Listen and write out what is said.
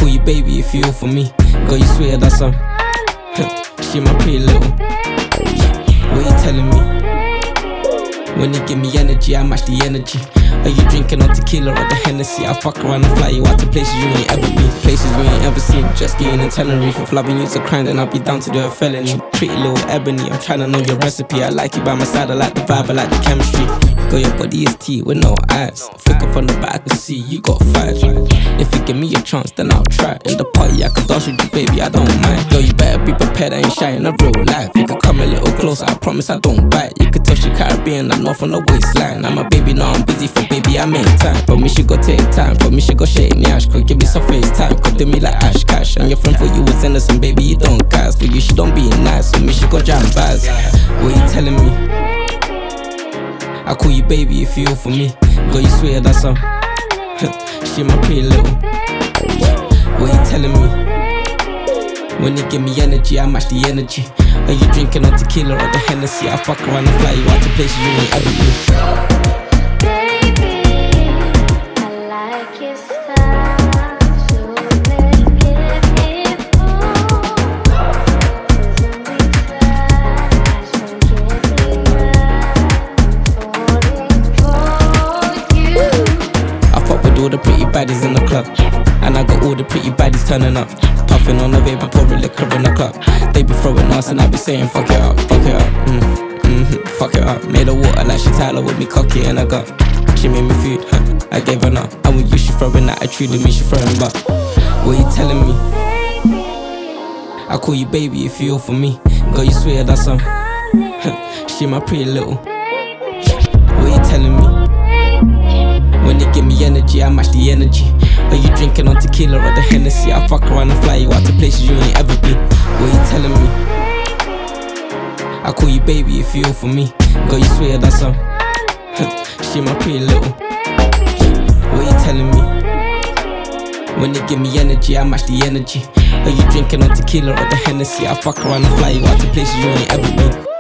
call you baby if you all for me. Girl, you swear that's some. She my pretty little. What you telling me? When you give me energy, I match the energy. Are you drinking on tequila or the Hennessy? I fuck around and fly you out to places you ain't ever been, places you ain't ever seen. Jet skiing in Tenerife. If loving you's a crime, then I'll be down to do a felony. Pretty little ebony, I'm tryna know your recipe. I like you by my side, I like the vibe, I like the chemistry. Girl, your body is tea with no eyes. Flicker from the back, I can see you got five. If you give me a chance, then I'll try. In the party, I can dance with you, baby, I don't mind. Girl, you better be prepared, I ain't shy in a real life. You can come a little closer, I promise I don't bite. You can tell she Caribbean, I'm not from the waistline. I'm a baby, now I'm busy for baby, I make time. For me, she go take time, for me, she go shake Nash. Could give me some FaceTime, could do me like Ash Cash. And your friend for you was innocent, baby, you don't gas. For you, she don't be nice, for me, she go jam bars. What you telling me? I call you baby if you all for me. Girl, you swear that's some. She my pretty little. What you telling me? When you give me energy, I match the energy. Are you drinking on tequila or the Hennessy? I fuck around and fly you out to places you ain't ever been. All the pretty baddies in the club, and I got all the pretty baddies turning up. Puffing on the vape and pouring liquor in the club. They be throwing us and I be saying fuck it up, fuck it up, fuck it up. Made her water like she Tyler with me cocky in her gut. She made me food, I gave her nut. And with you she throwing that attitude with me, she throwing butt. What you telling me? I call you baby if you all for me. Girl, you swear that's some. She my pretty little. What you telling me? When you give me energy, I match the energy. Are you drinking on tequila or the Hennessy? I fuck around and fly you out to places you ain't ever been. What you telling me? I call you baby if you all for me. Girl, you swear that's some. She my pretty little. What you telling me? When you give me energy, I match the energy. Are you drinking on tequila or the Hennessy? I fuck around and fly you out to places you ain't ever been.